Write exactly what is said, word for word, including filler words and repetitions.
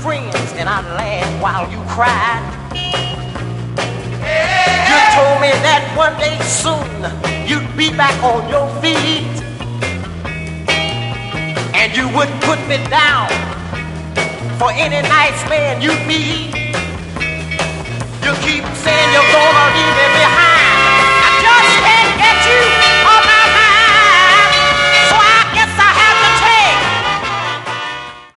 friends and I'd laugh while you cried. You told me that one day soon you'd be back on your feet, and you wouldn't put me down for any nice man you meet. You keep saying you're gonna leave